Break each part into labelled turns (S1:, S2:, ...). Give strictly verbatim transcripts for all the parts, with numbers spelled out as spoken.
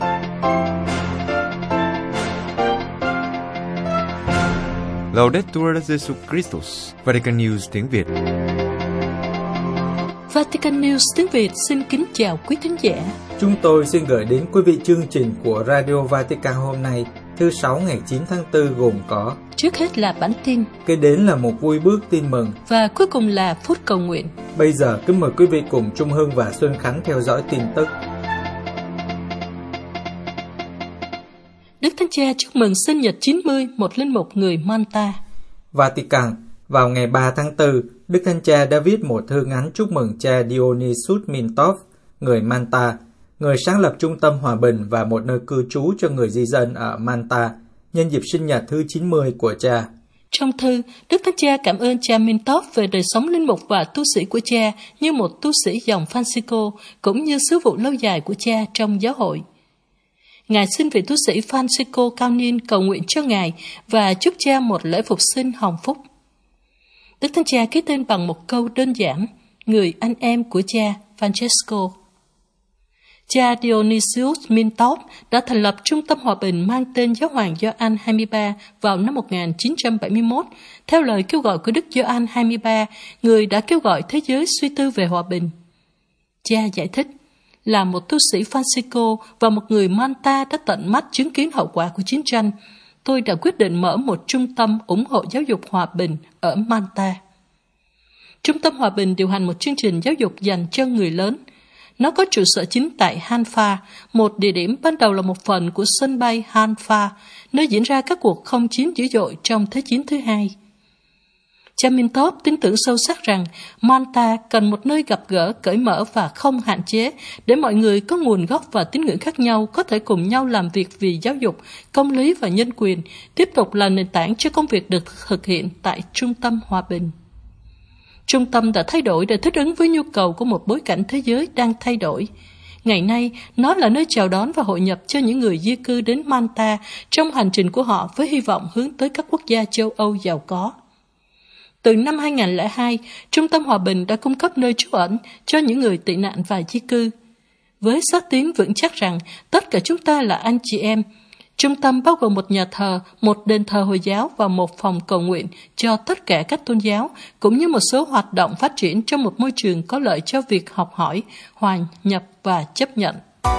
S1: Laudetur Jesus Christus, Vatican News tiếng Việt.
S2: Vatican News tiếng Việt xin kính chào quý thính giả.
S3: Chúng tôi xin gửi đến quý vị chương trình của Radio Vatican hôm nay, thứ sáu ngày chín tháng tư gồm có:
S2: trước hết là bản tin,
S3: kế đến là một vui bước tin mừng,
S2: và cuối cùng là phút cầu nguyện.
S3: Bây giờ kính mời quý vị cùng Trung Hưng và Xuân Khánh theo dõi tin tức.
S2: Đức Thánh Cha chúc mừng sinh nhật chín mươi một linh mục người Malta.
S3: Vatican, vào ngày ba tháng tư, Đức Thánh Cha đã viết một thư ngắn chúc mừng cha Dionysius Mintov, người Malta, người sáng lập trung tâm hòa bình và một nơi cư trú cho người di dân ở Malta, nhân dịp sinh nhật thứ chín mươi của cha.
S2: Trong thư, Đức Thánh Cha cảm ơn cha Mintov về đời sống linh mục và tu sĩ của cha như một tu sĩ dòng Francisco, cũng như sứ vụ lâu dài của cha trong giáo hội. Ngài xin vị tu sĩ Francisco cao niên cầu nguyện cho Ngài và chúc cha một lễ phục sinh hồng phúc. Đức Thánh Cha ký tên bằng một câu đơn giản: người anh em của cha Francesco. Cha Dionysius Mintov đã thành lập trung tâm hòa bình mang tên Giáo hoàng Gioan hai mươi ba vào năm một nghìn chín trăm bảy mươi mốt, theo lời kêu gọi của Đức Gioan hai mươi ba, người đã kêu gọi thế giới suy tư về hòa bình. Cha giải thích: là một tu sĩ Francisco và một người Malta đã tận mắt chứng kiến hậu quả của chiến tranh, tôi đã quyết định mở một trung tâm ủng hộ giáo dục hòa bình ở Malta. Trung tâm hòa bình điều hành một chương trình giáo dục dành cho người lớn. Nó có trụ sở chính tại Hanfa, một địa điểm ban đầu là một phần của sân bay Hanfa, nơi diễn ra các cuộc không chiến dữ dội trong Thế chiến thứ hai. Cha Mintov tin tưởng sâu sắc rằng Malta cần một nơi gặp gỡ cởi mở và không hạn chế để mọi người có nguồn gốc và tín ngưỡng khác nhau có thể cùng nhau làm việc vì giáo dục, công lý và nhân quyền, tiếp tục là nền tảng cho công việc được thực hiện tại Trung tâm Hòa bình. Trung tâm đã thay đổi để thích ứng với nhu cầu của một bối cảnh thế giới đang thay đổi. Ngày nay, nó là nơi chào đón và hội nhập cho những người di cư đến Malta trong hành trình của họ với hy vọng hướng tới các quốc gia châu Âu giàu có. Từ năm hai nghìn lẻ hai, Trung tâm Hòa bình đã cung cấp nơi trú ẩn cho những người tị nạn và di cư. Với xác tín vững chắc rằng tất cả chúng ta là anh chị em, trung tâm bao gồm một nhà thờ, một đền thờ Hồi giáo và một phòng cầu nguyện cho tất cả các tôn giáo, cũng như một số hoạt động phát triển trong một môi trường có lợi cho việc học hỏi, hòa nhập và chấp nhận.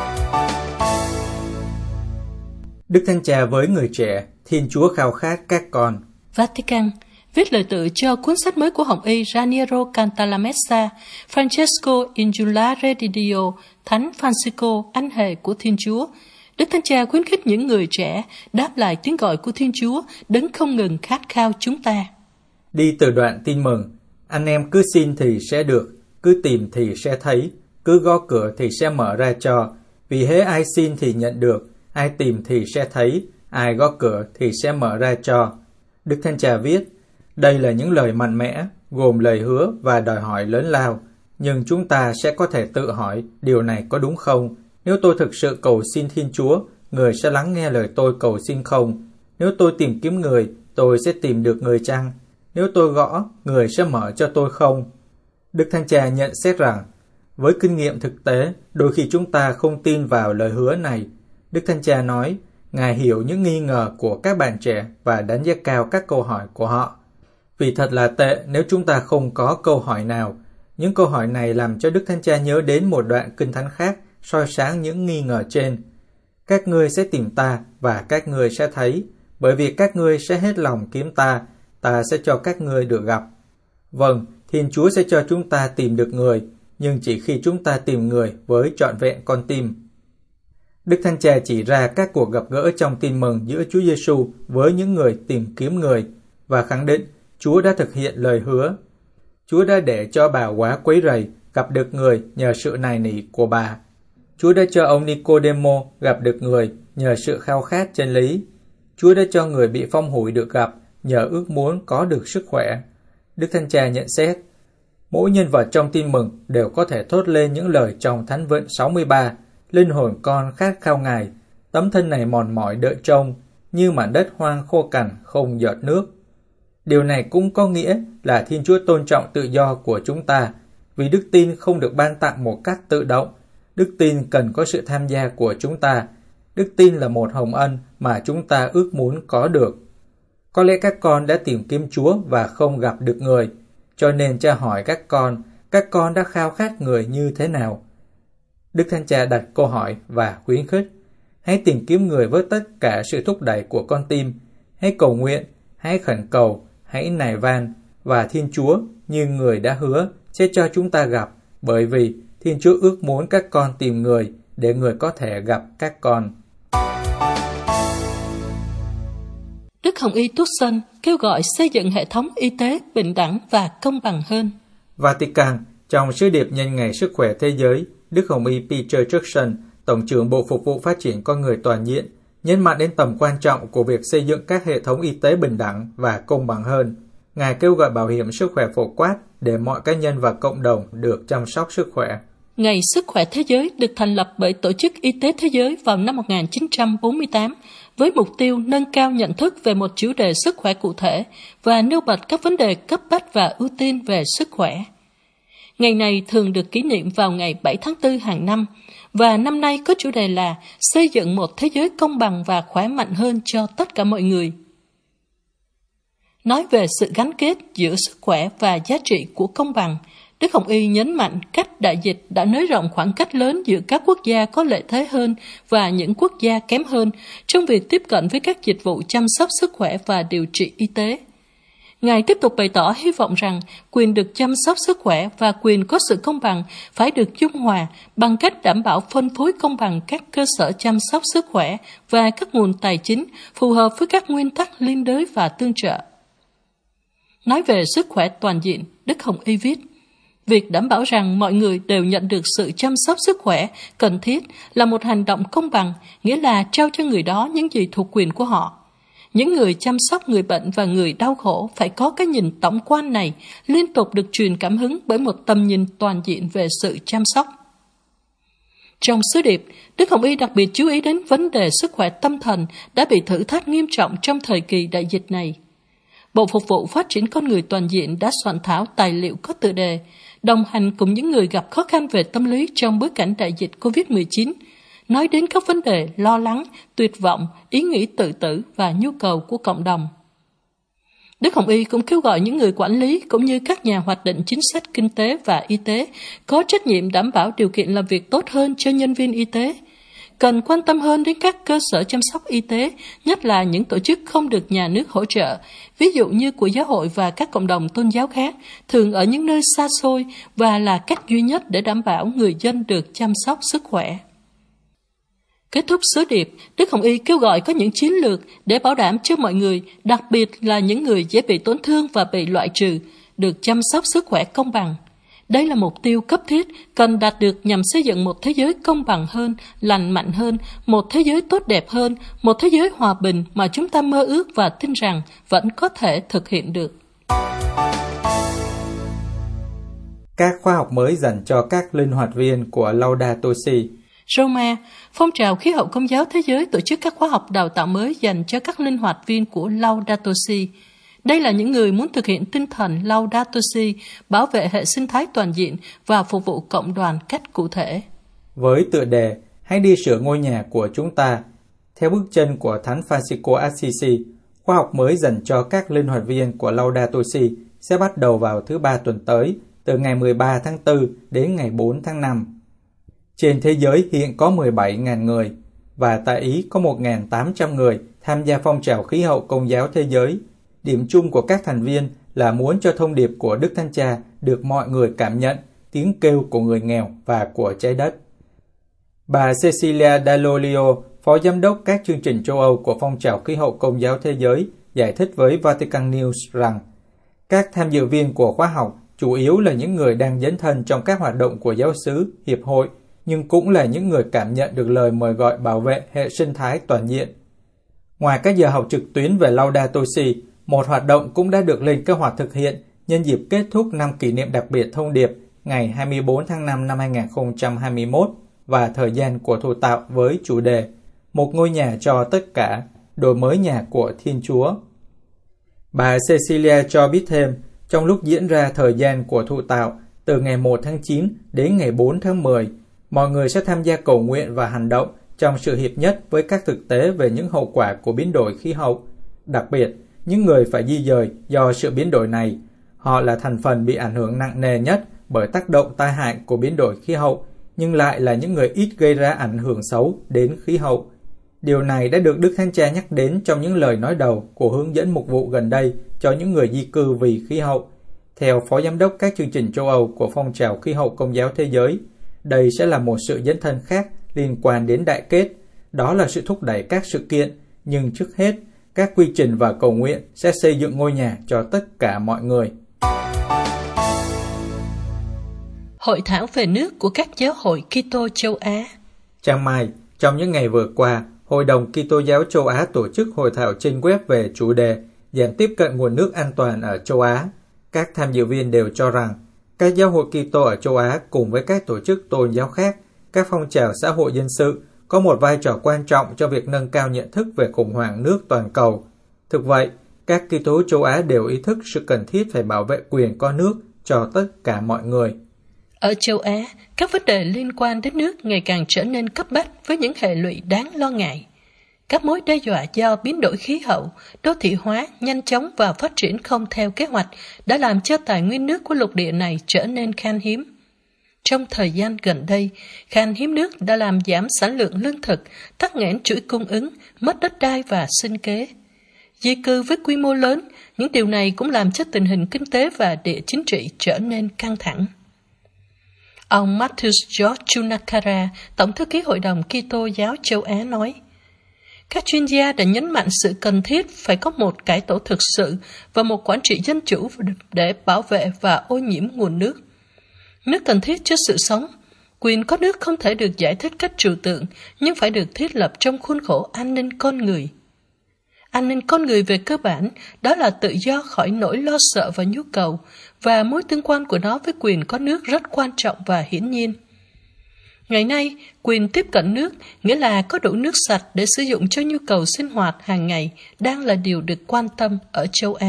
S3: Đức Thánh Cha với người trẻ, Thiên Chúa khao khát các con.
S2: Vatican viết lời tự cho cuốn sách mới của Hồng y Raniero Cantalamessa, Francesco Ingiulare di Dio, Thánh Francisco, anh hề của Thiên Chúa. Đức Thánh Cha khuyến khích những người trẻ đáp lại tiếng gọi của Thiên Chúa, đấng không ngừng khát khao chúng ta.
S3: Đi từ đoạn tin mừng: anh em cứ xin thì sẽ được, cứ tìm thì sẽ thấy, cứ gõ cửa thì sẽ mở ra cho. Vì hễ ai xin thì nhận được, ai tìm thì sẽ thấy, ai gõ cửa thì sẽ mở ra cho. Đức Thánh Cha viết: đây là những lời mạnh mẽ, gồm lời hứa và đòi hỏi lớn lao. Nhưng chúng ta sẽ có thể tự hỏi điều này có đúng không? Nếu tôi thực sự cầu xin Thiên Chúa, người sẽ lắng nghe lời tôi cầu xin không? Nếu tôi tìm kiếm người, tôi sẽ tìm được người chăng? Nếu tôi gõ, người sẽ mở cho tôi không? Đức Thánh Cha nhận xét rằng, với kinh nghiệm thực tế, đôi khi chúng ta không tin vào lời hứa này. Đức Thánh Cha nói, Ngài hiểu những nghi ngờ của các bạn trẻ và đánh giá cao các câu hỏi của họ. Vì thật là tệ nếu chúng ta không có câu hỏi nào. Những câu hỏi này làm cho Đức Thánh Cha nhớ đến một đoạn kinh thánh khác soi sáng những nghi ngờ trên. Các ngươi sẽ tìm ta và các ngươi sẽ thấy, bởi vì các ngươi sẽ hết lòng kiếm ta, ta sẽ cho các ngươi được gặp. Vâng, Thiên Chúa sẽ cho chúng ta tìm được người, nhưng chỉ khi chúng ta tìm người với trọn vẹn con tim. Đức Thánh Cha chỉ ra các cuộc gặp gỡ trong tin mừng giữa Chúa Giêsu với những người tìm kiếm người và khẳng định Chúa đã thực hiện lời hứa. Chúa đã để cho bà quá quấy rầy gặp được người nhờ sự nài nỉ của bà. Chúa đã cho ông Nicodemo gặp được người nhờ sự khao khát chân lý. Chúa đã cho người bị phong hủi được gặp nhờ ước muốn có được sức khỏe. Đức Thánh Cha nhận xét, mỗi nhân vật trong tin mừng đều có thể thốt lên những lời trong Thánh Vận sáu mươi ba, linh hồn con khát khao Ngài, tấm thân này mòn mỏi đợi trông, như mảnh đất hoang khô cằn không giọt nước. Điều này cũng có nghĩa là Thiên Chúa tôn trọng tự do của chúng ta, vì đức tin không được ban tặng một cách tự động. Đức tin cần có sự tham gia của chúng ta, Đức tin là một hồng ân mà chúng ta ước muốn có được. Có lẽ các con đã tìm kiếm Chúa và không gặp được người, cho nên Cha hỏi các con, các con đã khao khát người như thế nào? Đức Thánh Cha đặt câu hỏi và khuyến khích. Hãy tìm kiếm người với tất cả sự thúc đẩy của con tim. Hãy cầu nguyện, hãy khẩn cầu, hãy nài van, và Thiên Chúa như người đã hứa sẽ cho chúng ta gặp, bởi vì Thiên Chúa ước muốn các con tìm người để người có thể gặp các con.
S2: Đức Hồng Y Tucson kêu gọi xây dựng hệ thống y tế bình đẳng và công bằng hơn.
S3: Vatican, trong sứ điệp nhân ngày sức khỏe thế giới, Đức Hồng Y Peter Turkson, Tổng trưởng Bộ Phục vụ Phát triển Con người toàn diện, nhấn mạnh đến tầm quan trọng của việc xây dựng các hệ thống y tế bình đẳng và công bằng hơn. Ngài kêu gọi bảo hiểm sức khỏe phổ quát để mọi cá nhân và cộng đồng được chăm sóc sức khỏe.
S2: Ngày Sức khỏe Thế giới được thành lập bởi Tổ chức Y tế Thế giới vào năm một nghìn chín trăm bốn mươi tám với mục tiêu nâng cao nhận thức về một chủ đề sức khỏe cụ thể và nêu bật các vấn đề cấp bách và ưu tiên về sức khỏe. Ngày này thường được kỷ niệm vào ngày bảy tháng tư hàng năm, và năm nay có chủ đề là xây dựng một thế giới công bằng và khỏe mạnh hơn cho tất cả mọi người. Nói về sự gắn kết giữa sức khỏe và giá trị của công bằng, Đức Hồng Y nhấn mạnh cách đại dịch đã nới rộng khoảng cách lớn giữa các quốc gia có lợi thế hơn và những quốc gia kém hơn trong việc tiếp cận với các dịch vụ chăm sóc sức khỏe và điều trị y tế. Ngài tiếp tục bày tỏ hy vọng rằng quyền được chăm sóc sức khỏe và quyền có sự công bằng phải được dung hòa bằng cách đảm bảo phân phối công bằng các cơ sở chăm sóc sức khỏe và các nguồn tài chính phù hợp với các nguyên tắc liên đới và tương trợ. Nói về sức khỏe toàn diện, Đức Hồng Y viết, việc đảm bảo rằng mọi người đều nhận được sự chăm sóc sức khỏe cần thiết là một hành động công bằng, nghĩa là trao cho người đó những gì thuộc quyền của họ. Những người chăm sóc người bệnh và người đau khổ phải có cái nhìn tổng quan này, liên tục được truyền cảm hứng bởi một tầm nhìn toàn diện về sự chăm sóc. Trong sứ điệp, Đức Hồng Y đặc biệt chú ý đến vấn đề sức khỏe tâm thần đã bị thử thách nghiêm trọng trong thời kỳ đại dịch này. Bộ Phục vụ Phát triển Con người toàn diện đã soạn thảo tài liệu có tựa đề Đồng hành cùng những người gặp khó khăn về tâm lý trong bối cảnh đại dịch covid mười chín, nói đến các vấn đề lo lắng, tuyệt vọng, ý nghĩ tự tử và nhu cầu của cộng đồng. Đức Hồng Y cũng kêu gọi những người quản lý cũng như các nhà hoạch định chính sách kinh tế và y tế có trách nhiệm đảm bảo điều kiện làm việc tốt hơn cho nhân viên y tế, cần quan tâm hơn đến các cơ sở chăm sóc y tế, nhất là những tổ chức không được nhà nước hỗ trợ, ví dụ như của giáo hội và các cộng đồng tôn giáo khác, thường ở những nơi xa xôi và là cách duy nhất để đảm bảo người dân được chăm sóc sức khỏe. Kết thúc sứ điệp, Đức Hồng Y kêu gọi có những chiến lược để bảo đảm cho mọi người, đặc biệt là những người dễ bị tổn thương và bị loại trừ, được chăm sóc sức khỏe công bằng. Đây là mục tiêu cấp thiết cần đạt được nhằm xây dựng một thế giới công bằng hơn, lành mạnh hơn, một thế giới tốt đẹp hơn, một thế giới hòa bình mà chúng ta mơ ước và tin rằng vẫn có thể thực hiện được.
S3: Các khóa học mới dành cho các linh hoạt viên của Laudato Si.
S2: Roma, phong trào khí hậu Công giáo thế giới tổ chức các khóa học đào tạo mới dành cho các linh hoạt viên của Laudato Si. Đây là những người muốn thực hiện tinh thần Laudato Si, bảo vệ hệ sinh thái toàn diện và phục vụ cộng đoàn cách cụ thể.
S3: Với tựa đề Hãy đi sửa ngôi nhà của chúng ta, theo bước chân của Thánh Francisco Assisi, khóa học mới dành cho các linh hoạt viên của Laudato Si sẽ bắt đầu vào thứ ba tuần tới, từ ngày mười ba tháng tư đến ngày bốn tháng năm. Trên thế giới hiện có mười bảy nghìn người, và tại Ý có một nghìn tám trăm người tham gia phong trào khí hậu Công giáo thế giới. Điểm chung của các thành viên là muốn cho thông điệp của Đức Thánh Cha được mọi người cảm nhận, tiếng kêu của người nghèo và của trái đất. Bà Cecilia Dall'Olio, Phó Giám đốc các chương trình châu Âu của phong trào khí hậu Công giáo thế giới, giải thích với Vatican News rằng các tham dự viên của khóa học chủ yếu là những người đang dấn thân trong các hoạt động của giáo xứ, hiệp hội, nhưng cũng là những người cảm nhận được lời mời gọi bảo vệ hệ sinh thái toàn diện. Ngoài các giờ học trực tuyến về Laudato Si, một hoạt động cũng đã được lên kế hoạch thực hiện nhân dịp kết thúc năm kỷ niệm đặc biệt thông điệp ngày hai mươi bốn tháng năm năm hai nghìn không trăm hai mươi mốt và thời gian của thụ tạo với chủ đề Một ngôi nhà cho tất cả, đổi mới nhà của Thiên Chúa. Bà Cecilia cho biết thêm, trong lúc diễn ra thời gian của thụ tạo từ ngày một tháng chín đến ngày bốn tháng mười, mọi người sẽ tham gia cầu nguyện và hành động trong sự hiệp nhất với các thực tế về những hậu quả của biến đổi khí hậu. Đặc biệt, những người phải di dời do sự biến đổi này, họ là thành phần bị ảnh hưởng nặng nề nhất bởi tác động tai hại của biến đổi khí hậu, nhưng lại là những người ít gây ra ảnh hưởng xấu đến khí hậu. Điều này đã được Đức Thánh Cha nhắc đến trong những lời nói đầu của hướng dẫn mục vụ gần đây cho những người di cư vì khí hậu. Theo Phó Giám đốc các chương trình châu Âu của Phong trào Khí hậu Công giáo Thế giới, đây sẽ là một sự dấn thân khác liên quan đến đại kết, đó là sự thúc đẩy các sự kiện, nhưng trước hết, các quy trình và cầu nguyện sẽ xây dựng ngôi nhà cho tất cả mọi người.
S2: Hội thảo về nước của các giáo hội Kitô châu Á.
S3: Trang Mai, trong những ngày vừa qua, Hội đồng Kitô giáo châu Á tổ chức hội thảo trên web về chủ đề giảm tiếp cận nguồn nước an toàn ở châu Á. Các tham dự viên đều cho rằng các giáo hội Kitô ở châu Á cùng với các tổ chức tôn giáo khác, các phong trào xã hội dân sự có một vai trò quan trọng cho việc nâng cao nhận thức về khủng hoảng nước toàn cầu. Thực vậy, các Kitô châu Á đều ý thức sự cần thiết phải bảo vệ quyền có nước cho tất cả mọi người.
S2: Ở châu Á, các vấn đề liên quan đến nước ngày càng trở nên cấp bách với những hệ lụy đáng lo ngại. Các mối đe dọa do biến đổi khí hậu, đô thị hóa nhanh chóng và phát triển không theo kế hoạch đã làm cho tài nguyên nước của lục địa này trở nên khan hiếm. Trong thời gian gần đây, khan hiếm nước đã làm giảm sản lượng lương thực, tắc nghẽn chuỗi cung ứng, mất đất đai và sinh kế. Di cư với quy mô lớn, những điều này cũng làm cho tình hình kinh tế và địa chính trị trở nên căng thẳng. Ông Matthew George Chunakara, Tổng thư ký Hội đồng Kitô giáo châu Á nói, các chuyên gia đã nhấn mạnh sự cần thiết phải có một cải tổ thực sự và một quản trị dân chủ để bảo vệ và ô nhiễm nguồn nước. Nước cần thiết cho sự sống. Quyền có nước không thể được giải thích cách trừu tượng, nhưng phải được thiết lập trong khuôn khổ an ninh con người. An ninh con người về cơ bản, đó là tự do khỏi nỗi lo sợ và nhu cầu, và mối tương quan của nó với quyền có nước rất quan trọng và hiển nhiên. Ngày nay, quyền tiếp cận nước, nghĩa là có đủ nước sạch để sử dụng cho nhu cầu sinh hoạt hàng ngày, đang là điều được quan tâm ở châu Á.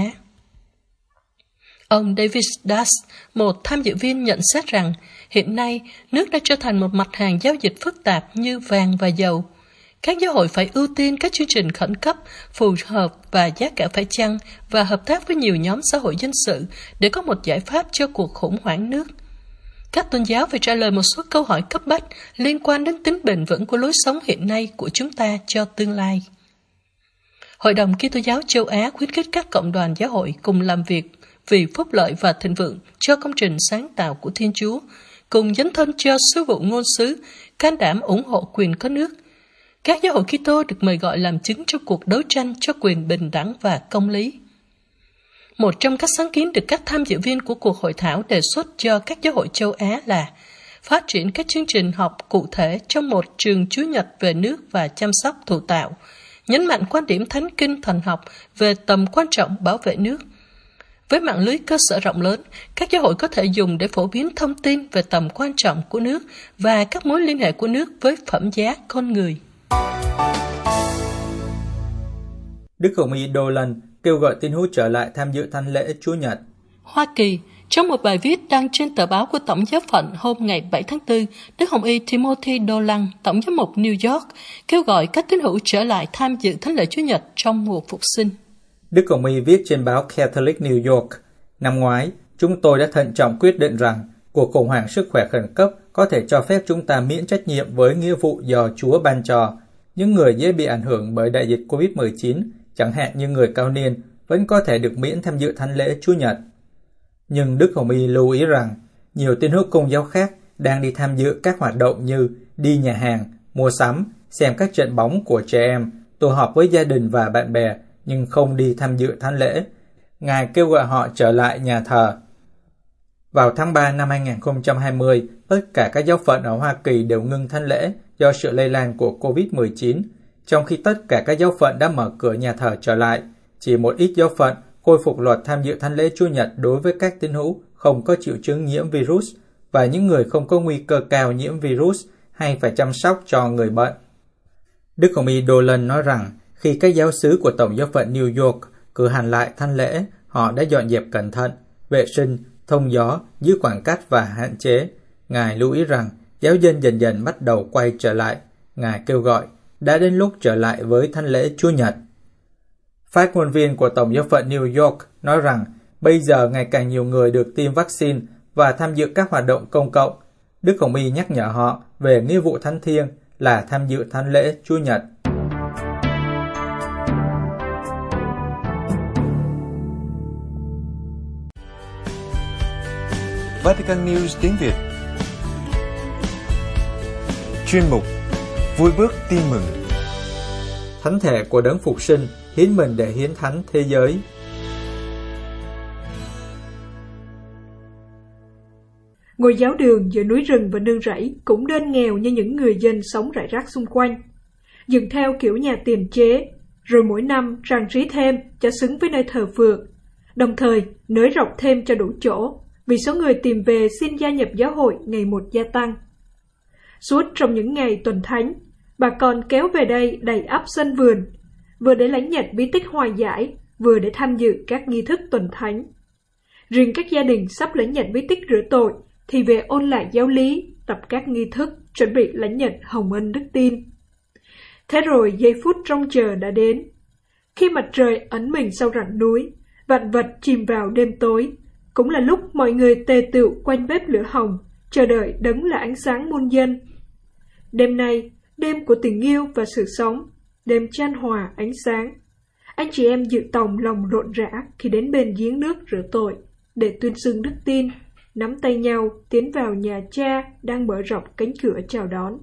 S2: Ông David Das, một tham dự viên, nhận xét rằng hiện nay nước đã trở thành một mặt hàng giao dịch phức tạp như vàng và dầu. Các giáo hội phải ưu tiên các chương trình khẩn cấp, phù hợp và giá cả phải chăng, và hợp tác với nhiều nhóm xã hội dân sự để có một giải pháp cho cuộc khủng hoảng nước. Các tôn giáo phải trả lời một số câu hỏi cấp bách liên quan đến tính bền vững của lối sống hiện nay của chúng ta cho tương lai. Hội đồng Kitô giáo châu Á khuyến khích các cộng đoàn giáo hội cùng làm việc vì phúc lợi và thịnh vượng cho công trình sáng tạo của Thiên Chúa, cùng dấn thân cho sứ vụ ngôn sứ, can đảm ủng hộ quyền có nước. Các giáo hội Kitô được mời gọi làm chứng trong cuộc đấu tranh cho quyền bình đẳng và công lý. Một trong các sáng kiến được các tham dự viên của cuộc hội thảo đề xuất cho các giáo hội châu Á là phát triển các chương trình học cụ thể trong một trường Chúa Nhật về nước và chăm sóc thụ tạo, nhấn mạnh quan điểm thánh kinh thần học về tầm quan trọng bảo vệ nước. Với mạng lưới cơ sở rộng lớn, các giáo hội có thể dùng để phổ biến thông tin về tầm quan trọng của nước và các mối liên hệ của nước với phẩm giá con người.
S3: Đức Hồng Y Dolan kêu gọi tín hữu trở lại tham dự thánh lễ Chúa Nhật.
S2: Hoa Kỳ, trong một bài viết đăng trên tờ báo của Tổng giáo phận hôm ngày bảy tháng tư, Đức Hồng Y Timothy Dolan, Tổng giám mục New York, kêu gọi các tín hữu trở lại tham dự thánh lễ Chúa Nhật trong mùa phục sinh.
S3: Đức Hồng Y viết trên báo Catholic New York, năm ngoái, chúng tôi đã thận trọng quyết định rằng cuộc khủng hoảng sức khỏe khẩn cấp có thể cho phép chúng ta miễn trách nhiệm với nghĩa vụ do Chúa ban cho. Những người dễ bị ảnh hưởng bởi đại dịch covid mười chín, chẳng hạn như người cao niên, vẫn có thể được miễn tham dự thánh lễ Chúa Nhật. Nhưng Đức Hồng Y lưu ý rằng, nhiều tín hữu Công giáo khác đang đi tham dự các hoạt động như đi nhà hàng, mua sắm, xem các trận bóng của trẻ em, tụ họp với gia đình và bạn bè, nhưng không đi tham dự thánh lễ. Ngài kêu gọi họ trở lại nhà thờ. Vào tháng ba năm hai nghìn không trăm hai mươi, tất cả các giáo phận ở Hoa Kỳ đều ngưng thánh lễ do sự lây lan của covid mười chín, trong khi tất cả các giáo phận đã mở cửa nhà thờ trở lại. Chỉ một ít giáo phận khôi phục luật tham dự thánh lễ Chúa Nhật đối với các tín hữu không có triệu chứng nhiễm virus và những người không có nguy cơ cao nhiễm virus hay phải chăm sóc cho người bệnh. Đức Hồng Y Dolan nói rằng, khi các giáo xứ của Tổng giáo phận New York cử hành lại thánh lễ, họ đã dọn dẹp cẩn thận, vệ sinh, thông gió, giữ khoảng cách và hạn chế. Ngài lưu ý rằng, giáo dân dần dần bắt đầu quay trở lại. Ngài kêu gọi, đã đến lúc trở lại với thánh lễ Chúa Nhật. Phát ngôn viên của Tổng giáo phận New York nói rằng bây giờ ngày càng nhiều người được tiêm vaccine và tham dự các hoạt động công cộng. Đức Hồng Y nhắc nhở họ về nghĩa vụ thánh thiêng là tham dự thánh lễ Chúa Nhật.
S1: Vatican News tiếng Việt. Chuyên mục Vui bước tin mừng.
S3: Thánh thể của Đấng Phục Sinh hiến mình để hiến thánh thế giới.
S4: Ngôi giáo đường giữa núi rừng và nương rẫy cũng đơn nghèo như những người dân sống rải rác xung quanh, dựng theo kiểu nhà tiền chế, rồi mỗi năm trang trí thêm cho xứng với nơi thờ phượng, đồng thời nới rộng thêm cho đủ chỗ, vì số người tìm về xin gia nhập giáo hội ngày một gia tăng. Suốt trong những ngày tuần thánh, bà con kéo về đây đầy ắp sân vườn, vừa để lãnh nhận bí tích hòa giải, vừa để tham dự các nghi thức tuần thánh. Riêng các gia đình sắp lãnh nhận bí tích rửa tội thì về ôn lại giáo lý, tập các nghi thức, chuẩn bị lãnh nhận hồng ân đức tin. Thế rồi giây phút trông chờ đã đến. Khi mặt trời ẩn mình sau rặng núi, vạn vật chìm vào đêm tối, cũng là lúc mọi người tề tựu quanh bếp lửa hồng, chờ đợi đấng là ánh sáng muôn dân. Đêm nay, đêm của tình yêu và sự sống, đêm chan hòa ánh sáng. Anh chị em dự tòng lòng rộn rã khi đến bên giếng nước rửa tội, để tuyên xưng đức tin, nắm tay nhau tiến vào nhà Cha đang mở rộng cánh cửa chào đón.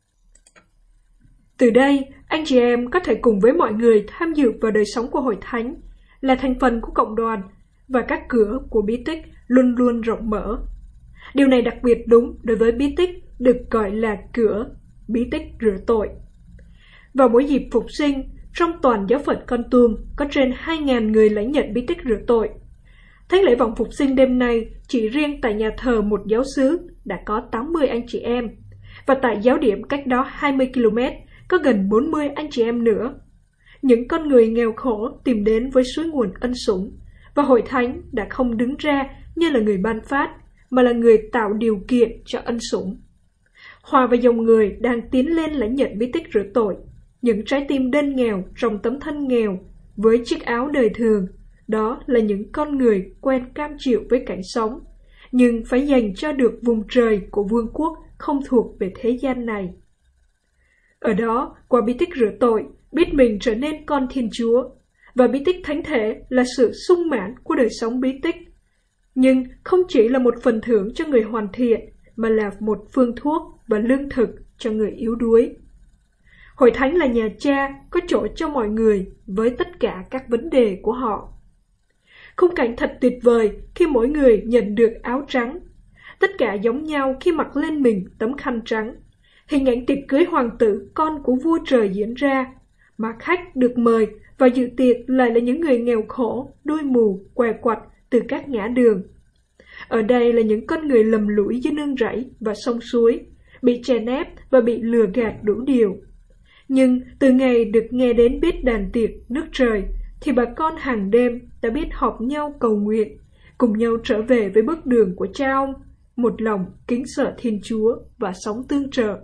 S4: Từ đây, anh chị em có thể cùng với mọi người tham dự vào đời sống của Hội Thánh, là thành phần của cộng đoàn, và các cửa của bí tích luôn luôn rộng mở. Điều này đặc biệt đúng đối với bí tích được gọi là cửa, bí tích rửa tội. Vào mỗi dịp phục sinh, trong toàn giáo phận Kon Tum có trên hai nghìn người lãnh nhận bí tích rửa tội. Thánh lễ vọng phục sinh đêm nay chỉ riêng tại nhà thờ một giáo xứ đã có tám mươi anh chị em, và tại giáo điểm cách đó hai mươi ki lô mét có gần bốn mươi anh chị em nữa. Những con người nghèo khổ tìm đến với suối nguồn ân sủng, và Hội Thánh đã không đứng ra như là người ban phát, mà là người tạo điều kiện cho ân sủng. Hòa vào dòng người đang tiến lên lãnh nhận bí tích rửa tội, những trái tim đơn nghèo trong tấm thân nghèo với chiếc áo đời thường, đó là những con người quen cam chịu với cảnh sống, nhưng phải dành cho được vùng trời của vương quốc không thuộc về thế gian này. Ở đó, qua bí tích rửa tội, biết mình trở nên con Thiên Chúa, và bí tích thánh thể là sự sung mãn của đời sống bí tích. Nhưng không chỉ là một phần thưởng cho người hoàn thiện, mà là một phương thuốc và lương thực cho người yếu đuối. Hội Thánh là nhà Cha có chỗ cho mọi người với tất cả các vấn đề của họ. Khung cảnh thật tuyệt vời khi mỗi người nhận được áo trắng. Tất cả giống nhau khi mặc lên mình tấm khăn trắng. Hình ảnh tiệc cưới hoàng tử con của vua trời diễn ra, mà khách được mời và dự tiệc lại là những người nghèo khổ, đôi mù, què quặt từ các ngã đường. Ở đây là những con người lầm lũi dưới nương rẫy và sông suối, bị chèn ép và bị lừa gạt đủ điều. Nhưng từ ngày được nghe đến biết đàn tiệc nước trời, thì bà con hàng đêm đã biết họp nhau cầu nguyện, cùng nhau trở về với bước đường của cha ông, một lòng kính sợ Thiên Chúa và sống tương trợ.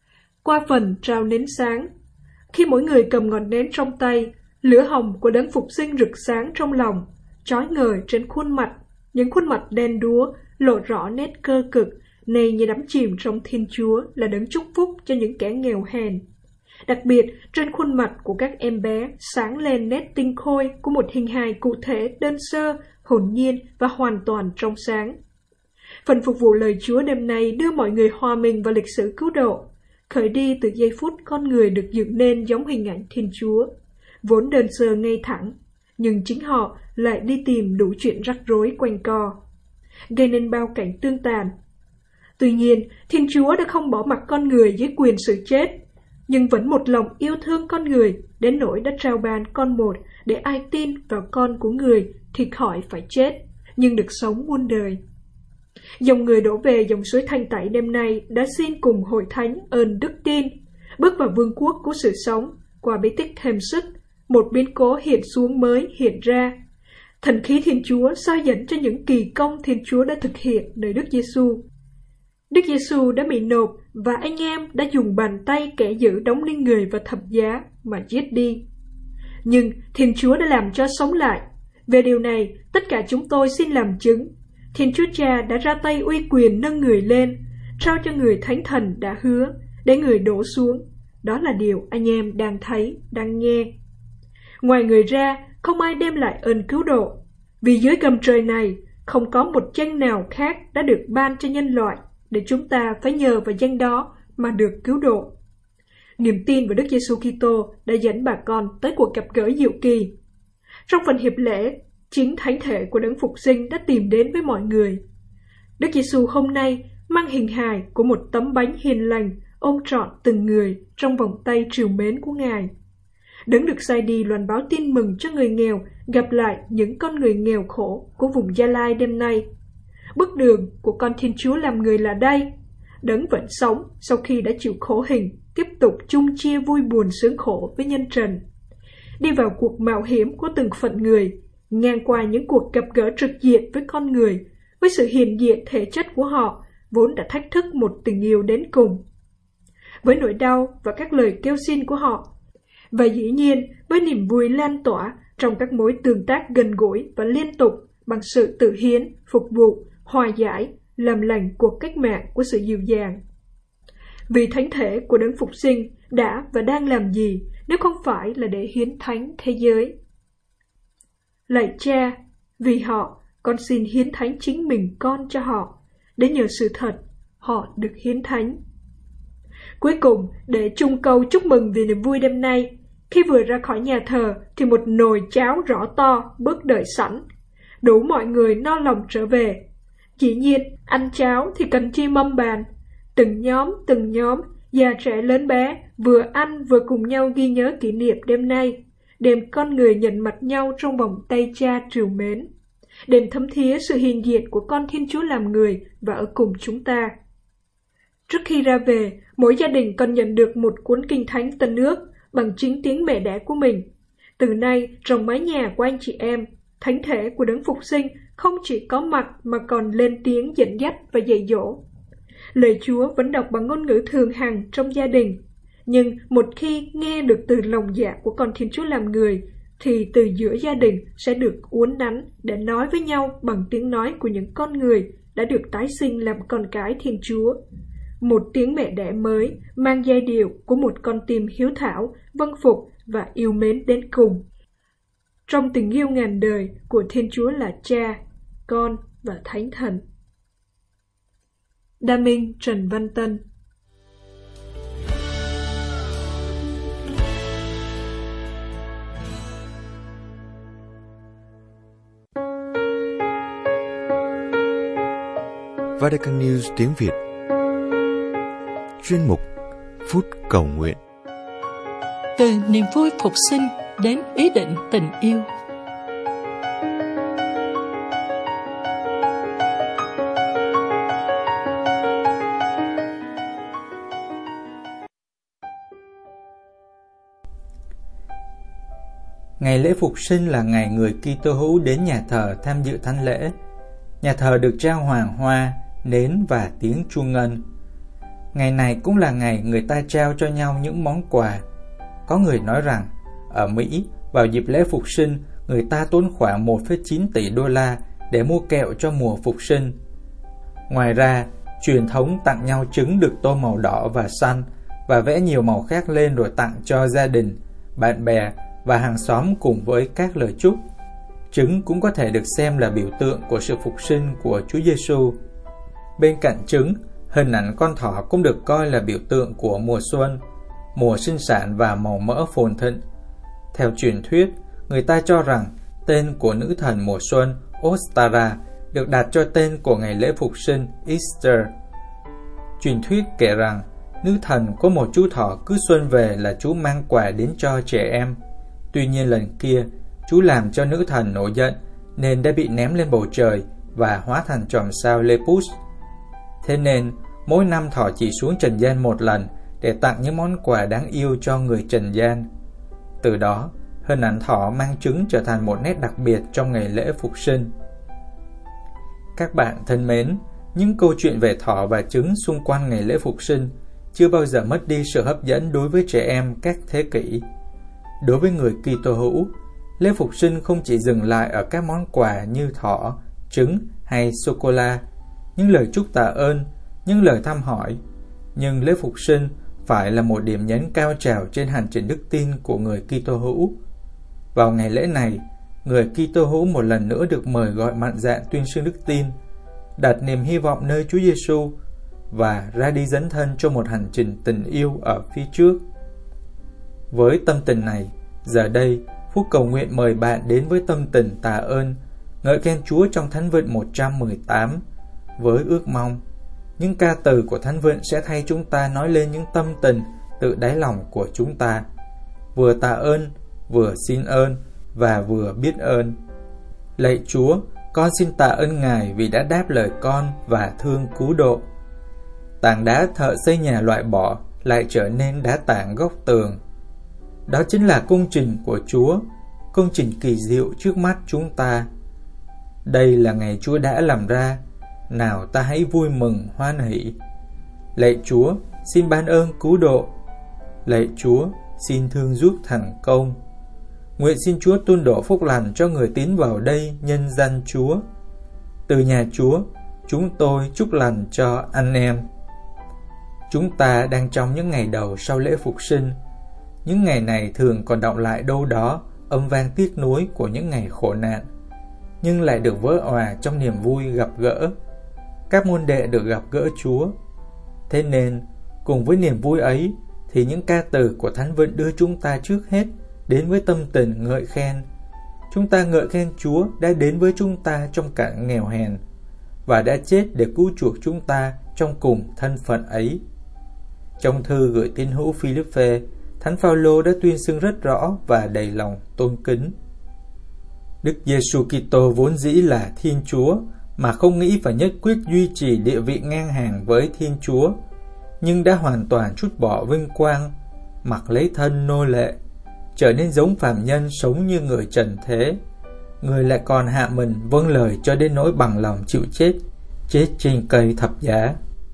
S4: Qua phần trao nến sáng, khi mỗi người cầm ngọn nến trong tay, lửa hồng của Đấng Phục Sinh rực sáng trong lòng, chói ngời trên khuôn mặt, những khuôn mặt đen đúa lộ rõ nét cơ cực, này như đắm chìm trong Thiên Chúa là Đấng chúc phúc cho những kẻ nghèo hèn. Đặc biệt, trên khuôn mặt của các em bé sáng lên nét tinh khôi của một hình hài cụ thể đơn sơ, hồn nhiên và hoàn toàn trong sáng. Phần phục vụ lời Chúa đêm nay đưa mọi người hòa mình vào lịch sử cứu độ, khởi đi từ giây phút con người được dựng nên giống hình ảnh Thiên Chúa, vốn đơn sơ ngay thẳng, nhưng chính họ lại đi tìm đủ chuyện rắc rối quanh co, gây nên bao cảnh tương tàn. Tuy nhiên, Thiên Chúa đã không bỏ mặc con người dưới quyền sự chết, nhưng vẫn một lòng yêu thương con người đến nỗi đã trao ban con một để ai tin vào con của người thì khỏi phải chết, nhưng được sống muôn đời. Dòng người đổ về dòng suối Thanh Tẩy đêm nay đã xin cùng Hội Thánh ơn đức tin, bước vào vương quốc của sự sống qua bí tích thêm sức, một biến cố hiện xuống mới hiện ra. Thần khí Thiên Chúa soi dẫn cho những kỳ công Thiên Chúa đã thực hiện nơi Đức Giêsu. Đức Giêsu đã bị nộp và anh em đã dùng bàn tay kẻ dữ đóng đinh người vào thập giá mà giết đi. Nhưng Thiên Chúa đã làm cho sống lại. Về điều này, tất cả chúng tôi xin làm chứng. Thiên Chúa Cha đã ra tay uy quyền nâng người lên, trao cho người Thánh Thần đã hứa, để người đổ xuống. Đó là điều anh em đang thấy, đang nghe. Ngoài người ra, không ai đem lại ơn cứu độ, vì dưới gầm trời này không có một danh nào khác đã được ban cho nhân loại, để chúng ta phải nhờ vào danh đó mà được cứu độ. Niềm tin vào Đức Giêsu Kitô đã dẫn bà con tới cuộc gặp gỡ diệu kỳ. Trong phần hiệp lễ, chính thánh thể của Đấng Phục Sinh đã tìm đến với mọi người. Đức Giêsu hôm nay mang hình hài của một tấm bánh hiền lành, ôm trọn từng người trong vòng tay trìu mến của Ngài. Đấng được sai đi loan báo tin mừng cho người nghèo, gặp lại những con người nghèo khổ của vùng Gia Lai đêm nay. Bước đường của con Thiên Chúa làm người là đây. Đấng vẫn sống sau khi đã chịu khổ hình, tiếp tục chung chia vui buồn sướng khổ với nhân trần. Đi vào cuộc mạo hiểm của từng phận người, ngang qua những cuộc gặp gỡ trực diện với con người, với sự hiện diện thể chất của họ, vốn đã thách thức một tình yêu đến cùng. Với nỗi đau và các lời kêu xin của họ, và dĩ nhiên với niềm vui lan tỏa trong các mối tương tác gần gũi và liên tục bằng sự tự hiến, phục vụ, hòa giải, làm lành cuộc cách mạng của sự dịu dàng. Vì thánh thể của Đấng Phục Sinh đã và đang làm gì nếu không phải là để hiến thánh thế giới? Lạy Cha, vì họ, con xin hiến thánh chính mình con cho họ, để nhờ sự thật, họ được hiến thánh. Cuối cùng, để chung câu chúc mừng vì niềm vui đêm nay, khi vừa ra khỏi nhà thờ thì một nồi cháo rõ to bước đợi sẵn, đủ mọi người no lòng trở về. Dĩ nhiên, ăn cháo thì cần chi mâm bàn. Từng nhóm, từng nhóm, già trẻ lớn bé, vừa ăn vừa cùng nhau ghi nhớ kỷ niệm đêm nay, đêm con người nhận mặt nhau trong vòng tay Cha trìu mến, đêm thấm thía sự hiện diện của con Thiên Chúa làm người và ở cùng chúng ta. Trước khi ra về, mỗi gia đình còn nhận được một cuốn kinh thánh Tân Ước bằng chính tiếng mẹ đẻ của mình. Từ nay, trong mái nhà của anh chị em, thánh thể của Đấng Phục Sinh không chỉ có mặt mà còn lên tiếng dẫn dắt và dạy dỗ. Lời Chúa vẫn đọc bằng ngôn ngữ thường hằng trong gia đình, nhưng một khi nghe được từ lòng dạ của con Thiên Chúa làm người, thì từ giữa gia đình sẽ được uốn nắn để nói với nhau bằng tiếng nói của những con người đã được tái sinh làm con cái Thiên Chúa. Một tiếng mẹ đẻ mới mang giai điệu của một con tim hiếu thảo, vâng phục và yêu mến đến cùng. Trong tình yêu ngàn đời của Thiên Chúa là Cha, Con và Thánh Thần. Đa Minh Trần Văn Tân.
S1: Vatican News tiếng Việt. Chuyên mục Phút Cầu Nguyện.
S2: Từ niềm vui phục sinh đến ý định tình yêu.
S3: Ngày lễ Phục Sinh là ngày người Kitô hữu đến nhà thờ tham dự thánh lễ. Nhà thờ được trao hoàng hoa, nến và tiếng chuông ngân. Ngày này cũng là ngày người ta trao cho nhau những món quà. Có người nói rằng, ở Mỹ, vào dịp lễ Phục Sinh, người ta tốn khoảng một phẩy chín tỷ đô la để mua kẹo cho mùa Phục Sinh. Ngoài ra, truyền thống tặng nhau trứng được tô màu đỏ và xanh và vẽ nhiều màu khác lên rồi tặng cho gia đình, bạn bè và hàng xóm cùng với các lời chúc. Trứng cũng có thể được xem là biểu tượng của sự phục sinh của Chúa Giêsu. Bên cạnh trứng, hình ảnh con thỏ cũng được coi là biểu tượng của mùa xuân, mùa sinh sản và màu mỡ phồn thịnh. Theo truyền thuyết, người ta cho rằng tên của nữ thần mùa xuân Ostara được đặt cho tên của ngày lễ Phục Sinh Easter. Truyền thuyết kể rằng nữ thần có một chú thỏ cứ xuân về là chú mang quà đến cho trẻ em. Tuy nhiên lần kia, chú làm cho nữ thần nổi giận nên đã bị ném lên bầu trời và hóa thành chòm sao Lepus. Thế nên, mỗi năm thỏ chỉ xuống trần gian một lần để tặng những món quà đáng yêu cho người trần gian. Từ đó, hình ảnh thỏ mang trứng trở thành một nét đặc biệt trong ngày lễ Phục Sinh. Các bạn thân mến, những câu chuyện về thỏ và trứng xung quanh ngày lễ Phục Sinh chưa bao giờ mất đi sự hấp dẫn đối với trẻ em các thế kỷ. Đối với người Kitô hữu, lễ phục sinh không chỉ dừng lại ở các món quà như thỏ, trứng hay sô-cô-la, những lời chúc tạ ơn, những lời thăm hỏi, nhưng lễ phục sinh phải là một điểm nhấn cao trào trên hành trình đức tin của người Kitô hữu. Vào ngày lễ này, người Kitô hữu một lần nữa được mời gọi mạnh dạn tuyên xưng đức tin, đặt niềm hy vọng nơi Chúa Giêsu và ra đi dấn thân cho một hành trình tình yêu ở phía trước. Với tâm tình này, giờ đây, Phúc cầu nguyện mời bạn đến với tâm tình tạ ơn, ngợi khen Chúa trong Thánh Vịnh một trăm mười tám, với ước mong những ca từ của Thánh Vịnh sẽ thay chúng ta nói lên những tâm tình tự đáy lòng của chúng ta, vừa tạ ơn, vừa xin ơn và vừa biết ơn. Lạy Chúa, con xin tạ ơn Ngài vì đã đáp lời con và thương cứu độ. Tảng đá thợ xây nhà loại bỏ lại trở nên đá tảng góc tường. Đó chính là công trình của Chúa, công trình kỳ diệu trước mắt chúng ta. Đây là ngày Chúa đã làm ra, nào ta hãy vui mừng hoan hỷ. Lạy Chúa, xin ban ơn cứu độ. Lạy Chúa, xin thương giúp thành công. Nguyện xin Chúa tuôn đổ phúc lành cho người tín vào đây nhân danh Chúa. Từ nhà Chúa, chúng tôi chúc lành cho anh em. Chúng ta đang trong những ngày đầu sau lễ phục sinh. Những ngày này thường còn đọng lại đâu đó âm vang tiếc nuối của những ngày khổ nạn, nhưng lại được vỡ òa trong niềm vui gặp gỡ. Các môn đệ được gặp gỡ Chúa. Thế nên, cùng với niềm vui ấy, thì những ca từ của Thánh Vịnh đưa chúng ta trước hết đến với tâm tình ngợi khen. Chúng ta ngợi khen Chúa đã đến với chúng ta trong cảnh nghèo hèn và đã chết để cứu chuộc chúng ta trong cùng thân phận ấy. Trong thư gửi tín hữu Philippe, Thánh Phaolô đã tuyên xưng rất rõ và đầy lòng tôn kính. Đức Giêsu Kitô vốn dĩ là Thiên Chúa, mà không nghĩ phải nhất quyết duy trì địa vị ngang hàng với Thiên Chúa, nhưng đã hoàn toàn trút bỏ vinh quang, mặc lấy thân nô lệ, trở nên giống phàm nhân sống như người trần thế. Người lại còn hạ mình vâng lời cho đến nỗi bằng lòng chịu chết, chết trên cây thập giá.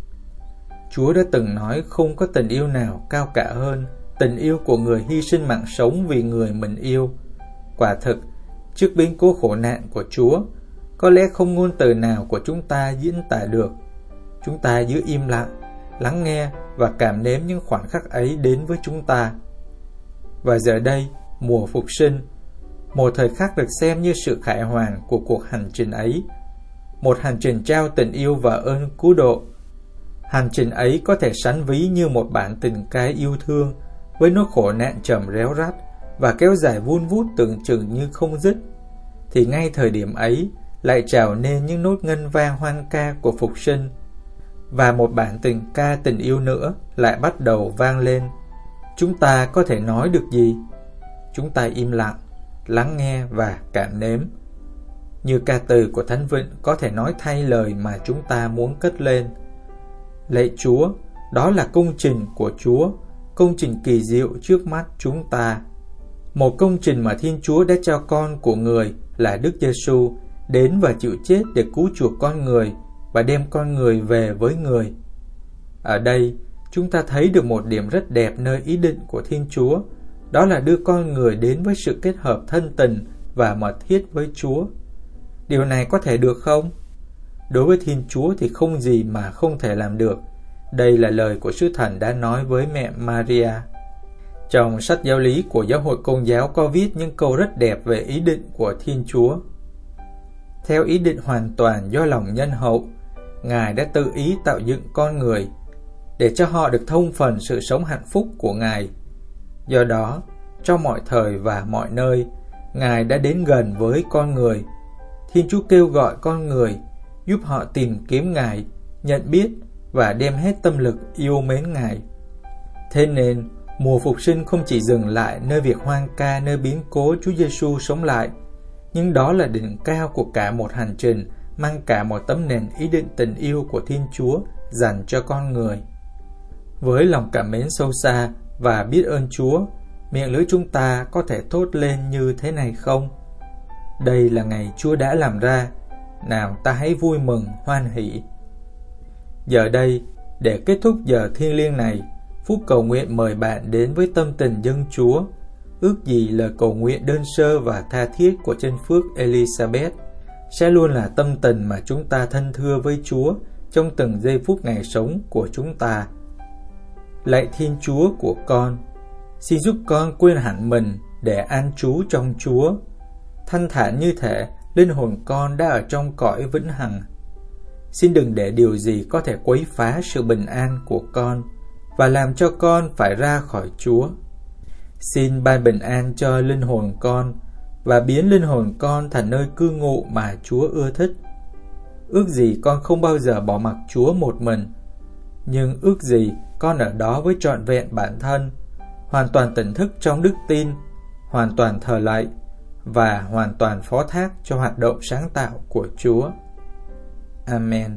S3: Chúa đã từng nói không có tình yêu nào cao cả hơn tình yêu của người hy sinh mạng sống vì người mình yêu. Quả thực, trước biến cố khổ nạn của Chúa, có lẽ không ngôn từ nào của chúng ta diễn tả được. Chúng ta giữ im lặng, lắng nghe và cảm nếm những khoảnh khắc ấy đến với chúng ta. Và giờ đây, mùa phục sinh, một thời khắc được xem như sự khải hoàn của cuộc hành trình ấy, một hành trình trao tình yêu và ơn cứu độ. Hành trình ấy có thể sánh ví như một bản tình ca yêu thương với nỗi khổ nạn trầm réo rắt và kéo dài vun vút tưởng chừng như không dứt, thì ngay thời điểm ấy lại trào nên những nốt ngân vang hoan ca của phục sinh, và một bản tình ca tình yêu nữa lại bắt đầu vang lên. Chúng ta có thể nói được gì? Chúng ta im lặng, lắng nghe và cảm nếm. Như ca từ của Thánh Vịnh có thể nói thay lời mà chúng ta muốn cất lên. Lạy Chúa, đó là công trình của Chúa, công trình kỳ diệu trước mắt chúng ta. Một công trình mà Thiên Chúa đã trao con của người là Đức Giêsu đến và chịu chết để cứu chuộc con người và đem con người về với người. Ở đây, chúng ta thấy được một điểm rất đẹp nơi ý định của Thiên Chúa, đó là đưa con người đến với sự kết hợp thân tình và mật thiết với Chúa. Điều này có thể được không? Đối với Thiên Chúa thì không gì mà không thể làm được. Đây là lời của Sứ Thần đã nói với mẹ Maria. Trong sách giáo lý của Giáo hội Công giáo có viết những câu rất đẹp về ý định của Thiên Chúa. Theo ý định hoàn toàn do lòng nhân hậu, Ngài đã tự ý tạo dựng con người để cho họ được thông phần sự sống hạnh phúc của Ngài. Do đó, trong mọi thời và mọi nơi, Ngài đã đến gần với con người. Thiên Chúa kêu gọi con người, giúp họ tìm kiếm Ngài, nhận biết và đem hết tâm lực yêu mến Ngài. Thế nên, mùa phục sinh không chỉ dừng lại nơi việc hoan ca nơi biến cố Chúa Giêsu sống lại, nhưng đó là đỉnh cao của cả một hành trình mang cả một tấm nền ý định tình yêu của Thiên Chúa dành cho con người. Với lòng cảm mến sâu xa và biết ơn Chúa, miệng lưỡi chúng ta có thể thốt lên như thế này không? Đây là ngày Chúa đã làm ra, nào ta hãy vui mừng hoan hỷ. Giờ đây, Để kết thúc giờ thiêng liêng này, Phúc cầu nguyện mời bạn đến với tâm tình dâng Chúa. Ước gì lời cầu nguyện đơn sơ và tha thiết của chân phước Elizabeth sẽ luôn là tâm tình mà chúng ta thân thưa với Chúa trong từng giây phút ngày sống của chúng ta. Lạy Thiên Chúa của con, xin giúp con quên hẳn mình để an trú trong Chúa. Thanh thản như thể linh hồn con đã ở trong cõi vĩnh hằng. Xin đừng để điều gì có thể quấy phá sự bình an của con và làm cho con phải ra khỏi Chúa. Xin ban bình an cho linh hồn con và biến linh hồn con thành nơi cư ngụ mà Chúa ưa thích. Ước gì con không bao giờ bỏ mặc Chúa một mình, nhưng ước gì con ở đó với trọn vẹn bản thân, hoàn toàn tỉnh thức trong đức tin, hoàn toàn thờ lạy và hoàn toàn phó thác cho hoạt động sáng tạo của Chúa. Amen.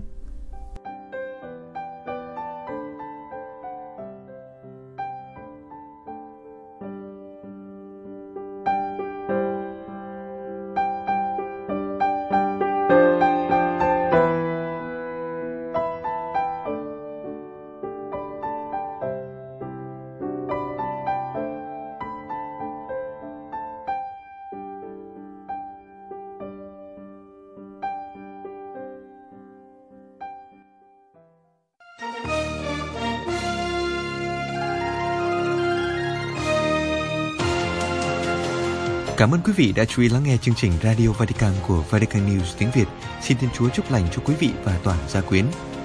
S1: Cảm ơn quý vị đã chú ý lắng nghe chương trình Radio Vatican của Vatican News tiếng Việt. Xin Thiên Chúa chúc lành cho quý vị và toàn gia quyến.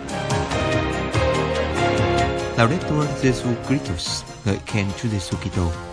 S1: Laudetur Jesus Christus, ngợi khen Chúa Giêsu Kitô.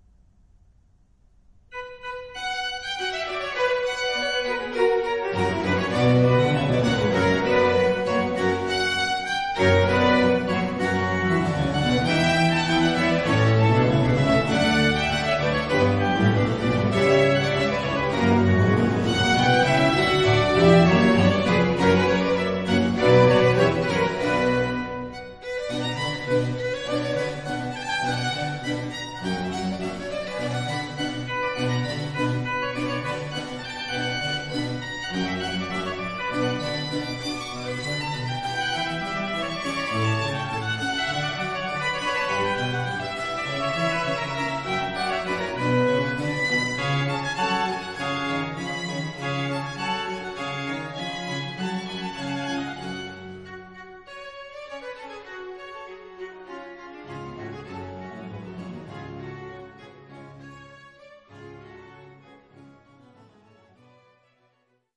S5: Thank you.